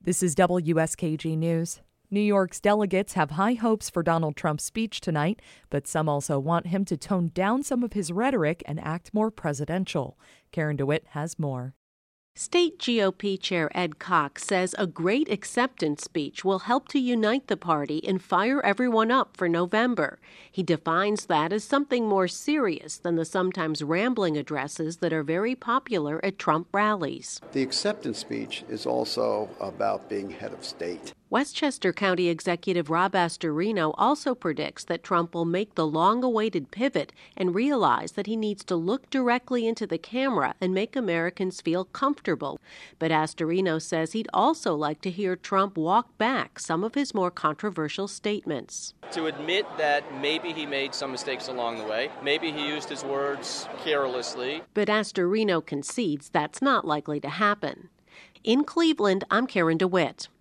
This is WSKG News. New York's delegates have high hopes for Donald Trump's speech tonight, but some also want him to tone down some of his rhetoric and act more presidential. Karen DeWitt has more. State GOP Chair Ed Cox says a great acceptance speech will help to unite the party and fire everyone up for November. He defines that as something more serious than the sometimes rambling addresses that are very popular at Trump rallies. The acceptance speech is also about being head of state. Westchester County Executive Rob Astorino also predicts that Trump will make the long-awaited pivot and realize that he needs to look directly into the camera and make Americans feel comfortable. But Astorino says he'd also like to hear Trump walk back some of his more controversial statements. To admit that maybe he made some mistakes along the way, maybe he used his words carelessly. But Astorino concedes that's not likely to happen. In Cleveland, I'm Karen DeWitt.